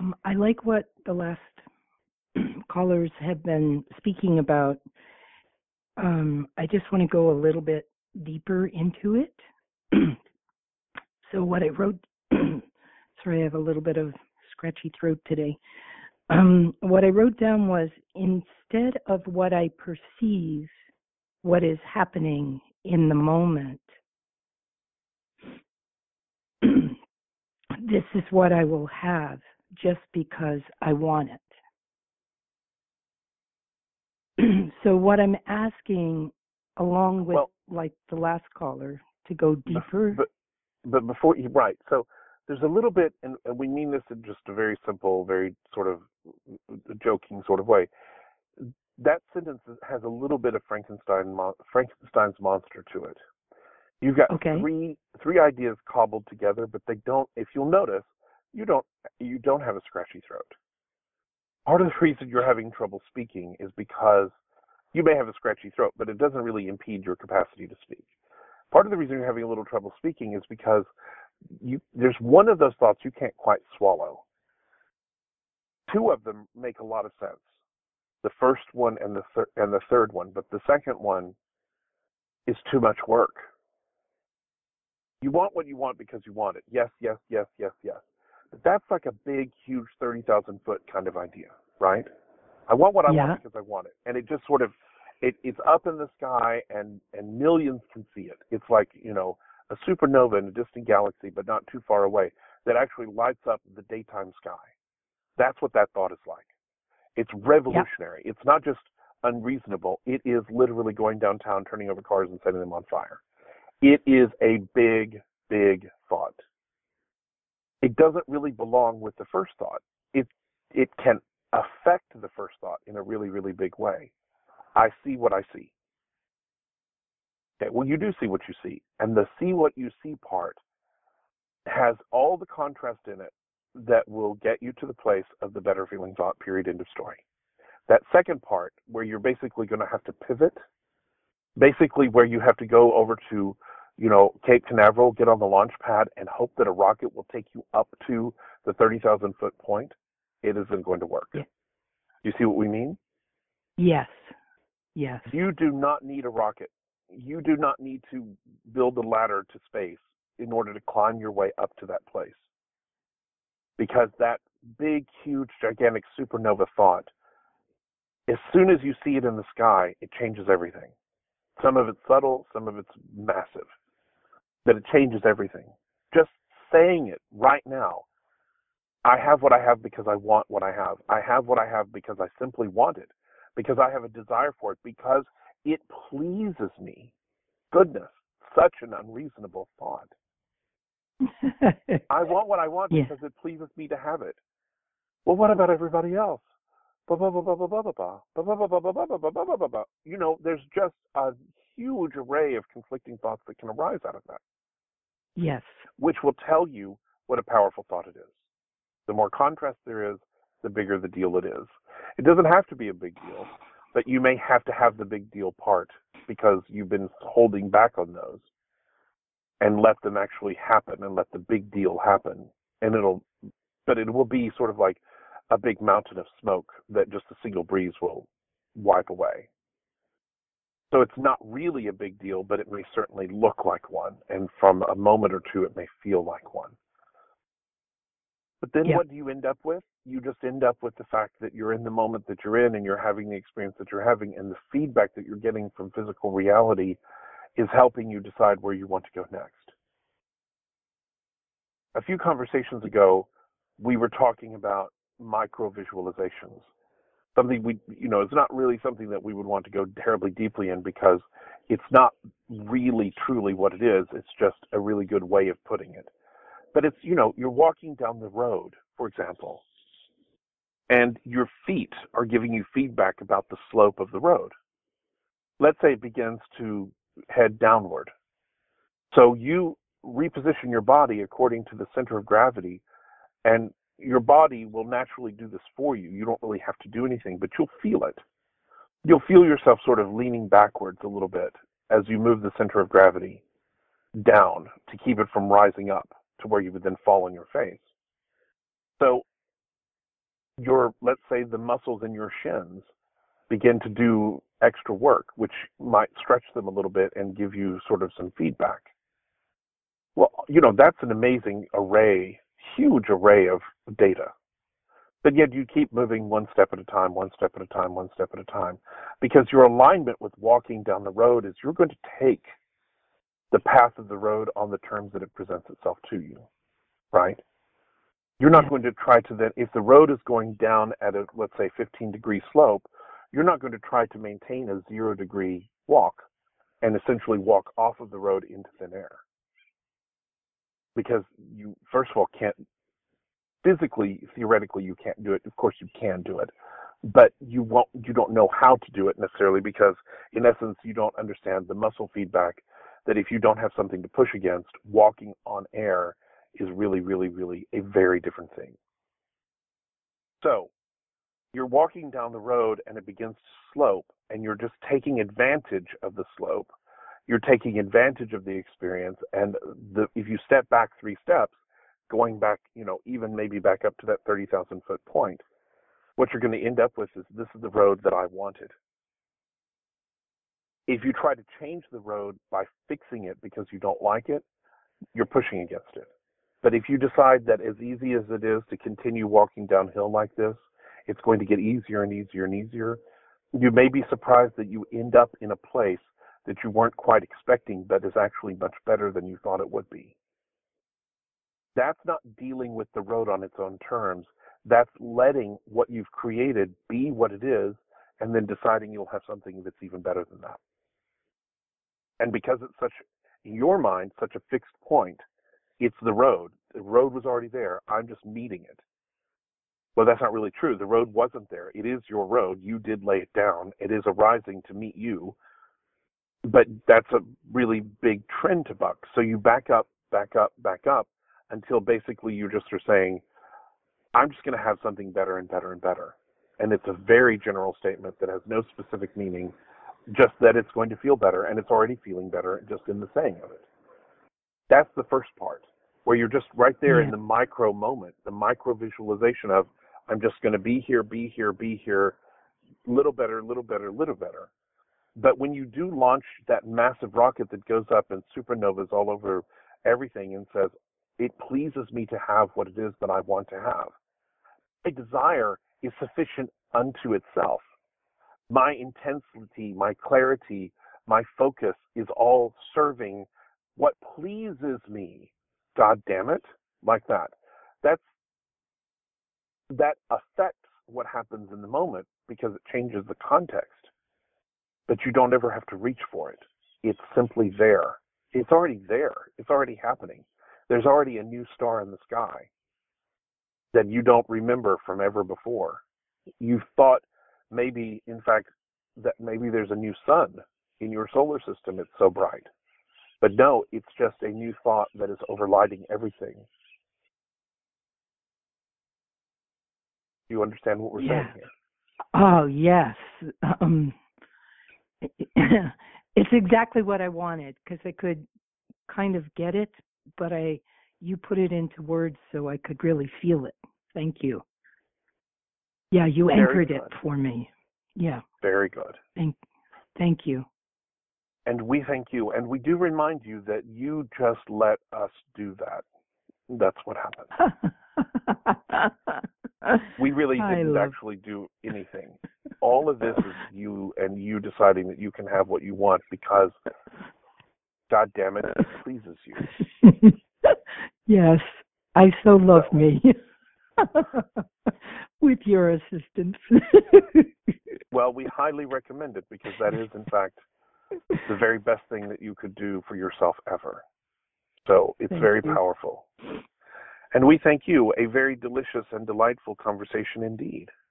I like what the last callers have been speaking about. I just want to go a little bit deeper into it. So what I wrote, sorry, I have a little bit of scratchy throat today. What I wrote down was, instead of what I perceive, what is happening in the moment, this is what I will have just because I want it. So what I'm asking, along with like the last caller, to go deeper. But before you, right, so there's a little bit, and we mean this in just a very simple, very sort of joking sort of way. That sentence has a little bit of Frankenstein's monster to it. You've got three ideas cobbled together, but they don't. If you'll notice, you don't have a scratchy throat. Part of the reason you're having trouble speaking is because you may have a scratchy throat, but it doesn't really impede your capacity to speak. Part of the reason you're having a little trouble speaking is because there's one of those thoughts you can't quite swallow. Two of them make a lot of sense. The first one and the third one, but the second one is too much work. You want what you want because you want it. Yes, yes, yes, yes, yes. But that's like a big, huge 30,000-foot kind of idea, right? I want what I want because I want it. And it just sort of, it's up in the sky and millions can see it. It's like, a supernova in a distant galaxy, but not too far away, that actually lights up the daytime sky. That's what that thought is like. It's revolutionary. It's not just unreasonable. It is literally going downtown, turning over cars and setting them on fire. It is a big, big thought. It doesn't really belong with the first thought. It can affect the first thought in a really, really big way. I see what I see. Okay, well, you do see what you see. And the see what you see part has all the contrast in it that will get you to the place of the better feeling thought, period, end of story. That second part, where you're basically going to have to pivot, basically where you have to go over to, Cape Canaveral, get on the launch pad, and hope that a rocket will take you up to the 30,000-foot point, it isn't going to work. Yeah. You see what we mean? Yes. Yes. You do not need a rocket. You do not need to build a ladder to space in order to climb your way up to that place. Because that big, huge, gigantic supernova thought, as soon as you see it in the sky, it changes everything. Some of it's subtle, some of it's massive. But it changes everything. Just saying it right now, I have what I have because I want what I have. I have what I have because I simply want it, because I have a desire for it, because it pleases me. Goodness, such an unreasonable thought. I want what I want because it pleases me to have it. Well, what about everybody else? There's just a huge array of conflicting thoughts that can arise out of that. Yes. Which will tell you what a powerful thought it is. The more contrast there is, the bigger the deal it is. It doesn't have to be a big deal, but you may have to have the big deal part because you've been holding back on those, and let them actually happen and let the big deal happen. And it will be sort of like a big mountain of smoke that just a single breeze will wipe away. So it's not really a big deal, but it may certainly look like one. And from a moment or two, it may feel like one. But then what do you end up with? You just end up with the fact that you're in the moment that you're in and you're having the experience that you're having, and the feedback that you're getting from physical reality is helping you decide where you want to go next. A few conversations ago, we were talking about micro-visualizations. Something it's not really something that we would want to go terribly deeply in because it's not really truly what it is. It's just a really good way of putting it. But it's, you're walking down the road, for example, and your feet are giving you feedback about the slope of the road. Let's say it begins to head downward. So you reposition your body according to the center of gravity, and your body will naturally do this for you. You don't really have to do anything, but you'll feel it. You'll feel yourself sort of leaning backwards a little bit as you move the center of gravity down to keep it from rising up to where you would then fall on your face. So let's say the muscles in your shins begin to do extra work, which might stretch them a little bit and give you sort of some feedback. Well, that's an amazing array, huge array of data. But yet you keep moving one step at a time, one step at a time, one step at a time. Because your alignment with walking down the road is you're going to take the path of the road on the terms that it presents itself to you, right? You're not going to try to then, if the road is going down at a, let's say, 15-degree slope, you're not going to try to maintain a 0-degree walk and essentially walk off of the road into thin air. Because you, first of all, can't, physically, theoretically, you can't do it. Of course, you can do it. But you don't know how to do it necessarily because, in essence, you don't understand the muscle feedback that if you don't have something to push against, walking on air is really, really, really a very different thing. So you're walking down the road and it begins to slope and you're just taking advantage of the slope. You're taking advantage of the experience. And if you step back 3 steps, going back, even maybe back up to that 30,000 foot point, what you're going to end up with is this is the road that I wanted. If you try to change the road by fixing it because you don't like it, you're pushing against it. But if you decide that as easy as it is to continue walking downhill like this, it's going to get easier and easier and easier, you may be surprised that you end up in a place that you weren't quite expecting but is actually much better than you thought it would be. That's not dealing with the road on its own terms. That's letting what you've created be what it is and then deciding you'll have something that's even better than that. And because it's such, in your mind, such a fixed point, it's the road. The road was already there. I'm just meeting it. Well, that's not really true. The road wasn't there. It is your road. You did lay it down. It is arising to meet you. But that's a really big trend to buck. So you back up, back up, back up until basically you just are saying, I'm just going to have something better and better and better. And it's a very general statement that has no specific meaning, just that it's going to feel better, and it's already feeling better just in the saying of it. That's the first part, where you're just right there in the micro moment, the micro visualization of, I'm just going to be here, be here, be here, little better, little better, little better. But when you do launch that massive rocket that goes up in supernovas all over everything and says, it pleases me to have what it is that I want to have, my desire is sufficient unto itself. My intensity, my clarity, my focus is all serving what pleases me. God damn it, like that. That affects what happens in the moment because it changes the context. But you don't ever have to reach for it. It's simply there. It's already there. It's already happening. There's already a new star in the sky that you don't remember from ever before. You thought maybe, in fact, that maybe there's a new sun in your solar system. It's so bright. But no, it's just a new thought that is overlighting everything. Do you understand what we're saying here? Oh, yes. It's exactly what I wanted because I could kind of get it, but you put it into words so I could really feel it. Thank you. Yeah, you anchored it for me. Yeah. Very good. Thank you. And we thank you. And we do remind you that you just let us do that. That's what happened. We really didn't actually do anything. All of this is you and you deciding that you can have what you want because, God damn it, it pleases you. Yes, I so love me. With your assistance. Well, we highly recommend it because that is, in fact, the very best thing that you could do for yourself ever. So it's very powerful. And we thank you. A very delicious and delightful conversation indeed.